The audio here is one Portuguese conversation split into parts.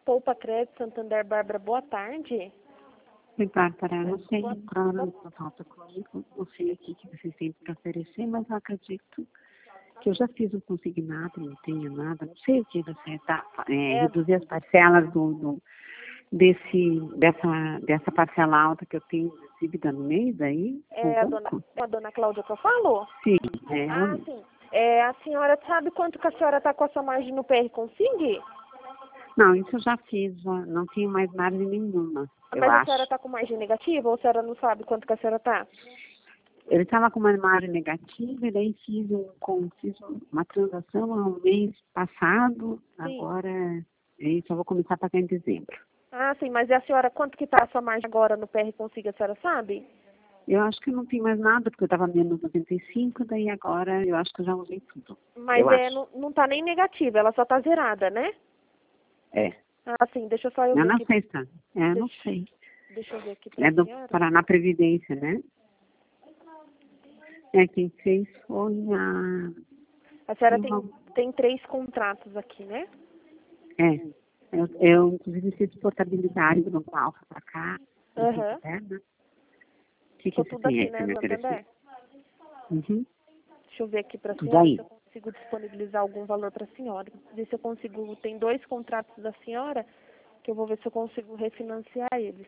Poupa Crédito Santander, Bárbara, boa tarde. Oi, Bárbara, não sei qual falta comigo, não sei o que vocês têm para oferecer, mas eu acredito que eu já fiz um consignado, não tenho nada, não sei o que você está, reduzir as parcelas dessa parcela alta que eu tenho recebida no mês aí. É a dona Cláudia que eu falo? Sim, é ela mesmo. Sim. A senhora sabe quanto que a senhora está com a sua margem no PR Consigne? Não, isso eu já fiz, não tenho mais margem nenhuma, Mas a senhora está com margem negativa ou a senhora não sabe quanto que a senhora está? Ele estava com uma margem negativa e daí fiz uma transação no mês passado, Sim. agora só vou começar a pagar em dezembro. Sim, mas e a senhora, quanto que está a sua margem agora no PR Consigne, a senhora sabe? Eu acho que não tem mais nada, porque eu estava menos 95, daí agora eu acho que eu já usei tudo. Mas não está nem negativa, ela só está zerada, né? É. Sim, deixa eu só eu ver Eu não aqui. sei, tá? Não sei. Deixa eu ver aqui pra É do senhora. Paraná Previdência, né? Quem fez foi a... A senhora tem 3 contratos aqui, né? Eu inclusive fiz portabilidade do Banco Alfa para cá. Aham. O que Tô você tudo tem aqui, aí para né, me Santander? oferecer? Uhum. Deixa eu ver aqui pra Tudo senhora aí. se eu consigo disponibilizar algum valor pra senhora. Ver se eu consigo. Tem 2 contratos da senhora que eu vou ver se eu consigo refinanciar eles.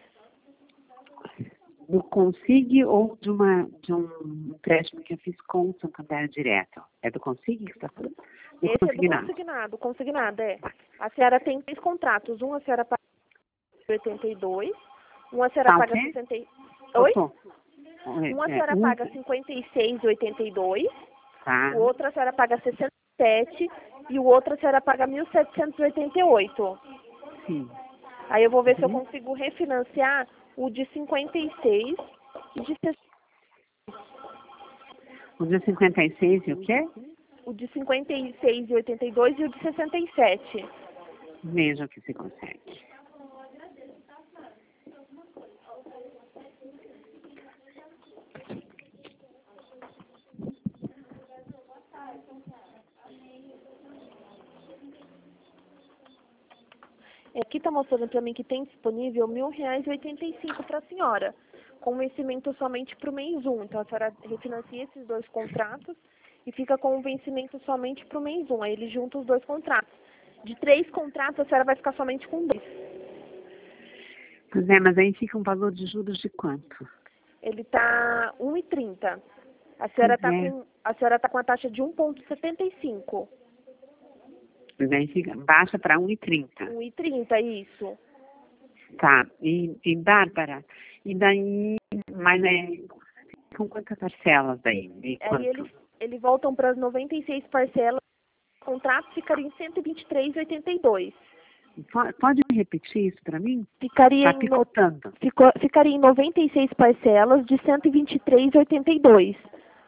Do Consig ou de um empréstimo que eu fiz com o Santander direto? É do Consig que você está falando? Do Esse consignado. é do consignado, é. A senhora tem 3 contratos. Um a senhora paga 82, um a senhora Tá, o paga quê? 60. Oi? Um a senhora Um, paga 56,82, tá. o outro a senhora paga 67 e o outro a senhora paga 1.788. Sim. Aí eu vou ver se eu consigo refinanciar o de 56 e de 60. O de 56 e o quê? O de 56,82 e o de 67. Veja o que você consegue. Aqui está mostrando para mim que tem disponível R$1.000,85 para a senhora, com vencimento somente para o mês 1. Então a senhora refinancia esses 2 contratos e fica com o vencimento somente para o mês 1. Aí ele junta os 2 contratos. De 3 contratos, a senhora vai ficar somente com 2. Pois é, mas aí fica um valor de juros de quanto? Ele está 1,30. A senhora está com a taxa de 1,75. Pois aí baixa para 1,30. 1,30, isso. Tá. E Bárbara, e daí, mas com quantas parcelas daí? Aí eles voltam para as 96 parcelas, o contrato ficaria em 123,82. Pode repetir isso para mim? Ficaria Está picotando. Ficaria em 96 parcelas de 123,82.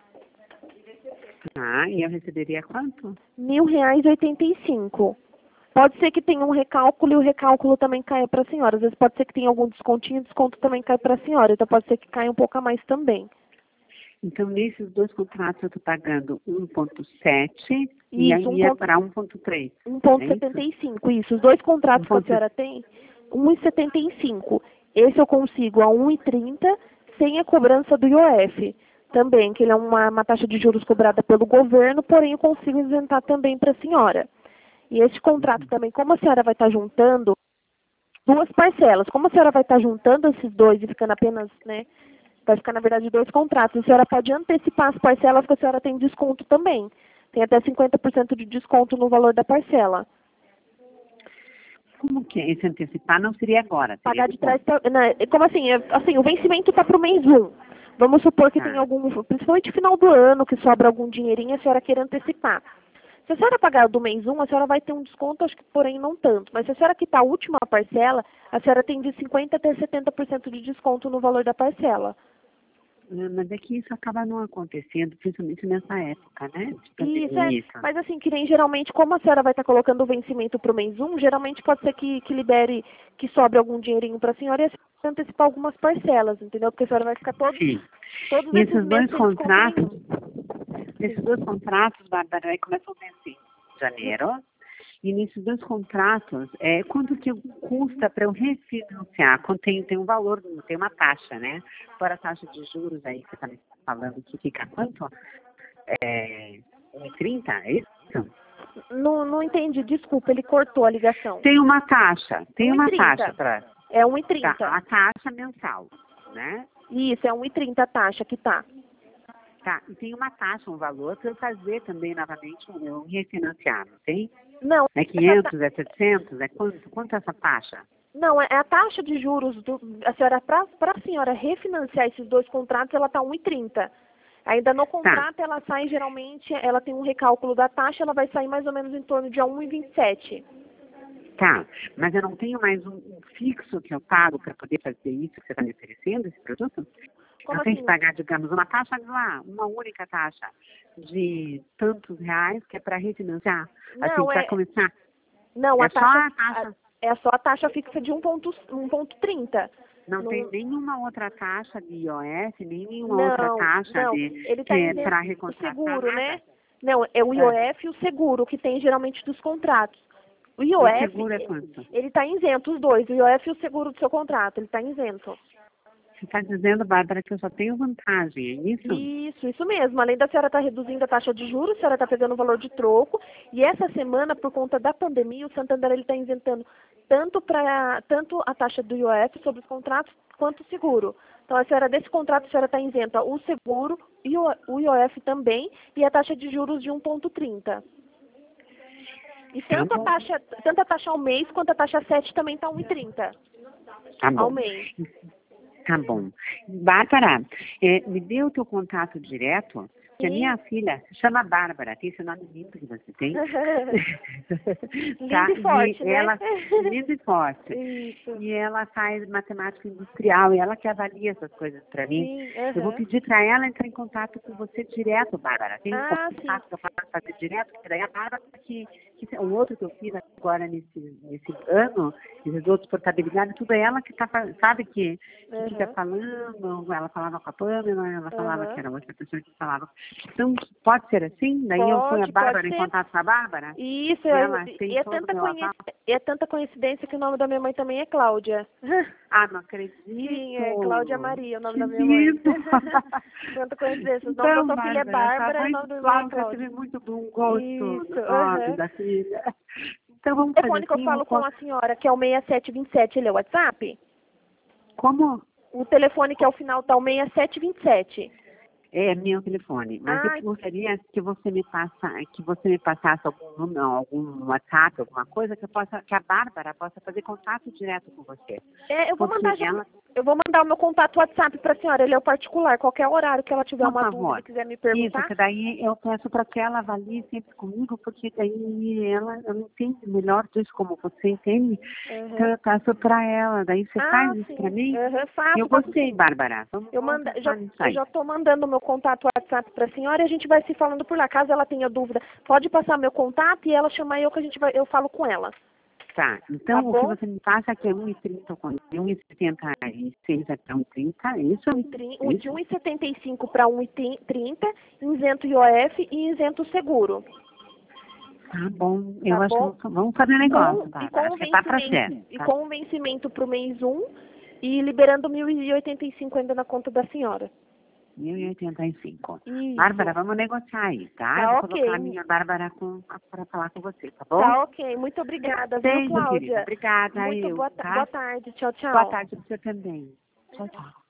E eu receberia quanto? R$1.000,85. Pode ser que tenha um recálculo e o recálculo também caia para a senhora. Às vezes pode ser que tenha algum descontinho e o desconto também cai para a senhora. Então pode ser que caia um pouco a mais também. Então, nesses 2 contratos eu estou pagando 1,7 e aí ia para 1,3. 1,75, isso. Os 2 contratos que a senhora tem, 1,75. Esse eu consigo a 1,30 sem a cobrança do IOF. Também, que ele é uma taxa de juros cobrada pelo governo, porém eu consigo isentar também para a senhora. E esse contrato também, como a senhora vai estar juntando 2 parcelas, como a senhora vai estar juntando esses 2 e ficando apenas, né, vai ficar na verdade 2 contratos, a senhora pode antecipar as parcelas que a senhora tem desconto também. Tem até 50% de desconto no valor da parcela. Como que é? Esse antecipar não seria agora? Seria Pagar de trás pra, né, como assim? O vencimento está para o mês 1. Vamos supor que tem algum, principalmente no final do ano, que sobra algum dinheirinho, a senhora queira antecipar. Se a senhora pagar do mês 1, a senhora vai ter um desconto, acho que porém não tanto. Mas se a senhora quitar a última parcela, a senhora tem de 50% até 70% de desconto no valor da parcela. Mas é que isso acaba não acontecendo, principalmente nessa época, né? Isso, mas assim, que nem geralmente, como a senhora vai estar colocando o vencimento para o mês 1, geralmente pode ser que libere, que sobre algum dinheirinho para a senhora e a senhora antecipar algumas parcelas, entendeu? Porque a senhora vai ficar todos e esses meses sem desconto nenhum. Esses 2 contratos, Bárbara, aí começam a vencer em janeiro E nesses 2 contratos, quanto que custa para eu refinanciar? Quando tem um valor, tem uma taxa, né? Fora a taxa de juros aí que você está me falando que fica quanto? 1,30, é isso? Não entendi, desculpa, ele cortou a ligação. Tem uma taxa, 1,30. para... É 1,30. Tá, a taxa mensal, né? Isso, é 1,30 a taxa que tá. Tá, e tem uma taxa, um valor para eu fazer também novamente um refinanciar, não tem? Não. É 500, é 700, é quanto é essa taxa? Não, é a taxa de juros a senhora, para a senhora refinanciar esses 2 contratos, ela tá 1,30. Ainda no contrato, ela sai geralmente, ela tem um recálculo da taxa, ela vai sair mais ou menos em torno de 1,27. Tá, mas eu não tenho mais um fixo que eu pago para poder fazer isso que você está me oferecendo, esse produto? Como eu tenho assim? que pagar, digamos, uma taxa lá, uma única taxa de tantos reais que é para refinanciar, assim, para começar. Não, é só a taxa. É só a taxa fixa de 1,30. Não tem nenhuma outra taxa de IOF, nem nenhuma outra taxa ele tá que é para recontratar seguro, nada. né? Não, é o IOF e o seguro que tem geralmente dos contratos. O IOF, o seguro é quanto? Ele está isento, os dois, o IOF e o seguro do seu contrato, ele está isento. Você está dizendo, Bárbara, que eu só tenho vantagem, é isso? Isso mesmo. Além da senhora estar reduzindo a taxa de juros, a senhora está pegando o valor de troco. E essa semana, por conta da pandemia, o Santander está isentando tanto a taxa do IOF sobre os contratos, quanto o seguro. Então, a senhora, desse contrato, a senhora está isenta o seguro e o IOF também, e a taxa de juros de 1,30. E tanto a taxa ao mês, quanto a taxa 7 também está 1,30 ao mês. Tá bom. Bárbara, me dê o teu contato direto, que a minha filha se chama Bárbara, tem esse nome lindo que você tem. Lindo e forte, né? Lindo e forte. Isso. E ela faz matemática industrial, e ela que avalia essas coisas para mim. Sim, Eu vou pedir para ela entrar em contato com você direto, Bárbara. Tem um contato que eu posso fazer direto, porque daí a Bárbara, o outro que eu fiz agora nesse ano, esses outros portabilidade, tudo é ela que tá, sabe que fica falando, ela falava com a Pamela, ela falava que era outra pessoa que falava. Então, pode ser assim? Daí eu ponho a Bárbara em contato com a Bárbara? Isso, e é tanta coincidência que o nome da minha mãe também é Cláudia. Ah, não acredito. Sim, é Cláudia Maria, o nome da minha mãe. Tanta coincidência. O nome da sua filha é Bárbara e o nome do meu é Cláudia. Tive muito bom gosto Isso, no nome da filha. Então vamos fazer assim. O telefone que eu falo com a senhora, que é o 6727, ele é o WhatsApp? Como? O telefone que ao final tá o 6727. É meu telefone, mas eu gostaria que você me passasse algum WhatsApp, alguma coisa que a Bárbara possa fazer contato direto com você. Eu vou mandar o meu contato WhatsApp para a senhora, ele é o particular, qualquer horário que ela tiver uma dúvida e quiser me perguntar. Isso, que daí eu peço para que ela avalie sempre comigo, porque daí ela entende melhor disso como você entende. Então eu peço para ela, daí você faz isso para mim. Eu gostei, Bárbara. Eu já estou mandando o meu contato WhatsApp para a senhora e a gente vai se falando por lá. Caso ela tenha dúvida, pode passar meu contato e ela chamar eu que eu falo com ela. Tá, então o que você me passa aqui é 1,30, 1,76 até 1,30, é isso? De 1,75 para 1,30, isento IOF e isento seguro. Tá bom, eu acho que vamos fazer negócio, tá? E com o vencimento para o mês 1 e liberando 1.085 ainda na conta da senhora. 1.085. Isso. Bárbara, vamos negociar aí, tá? Eu vou colocar a minha Bárbara para falar com você, tá bom? Tá ok, muito obrigada, viu, Cláudia? Obrigada, boa tarde, tchau, tchau. Boa tarde pra você também. Tchau, tchau.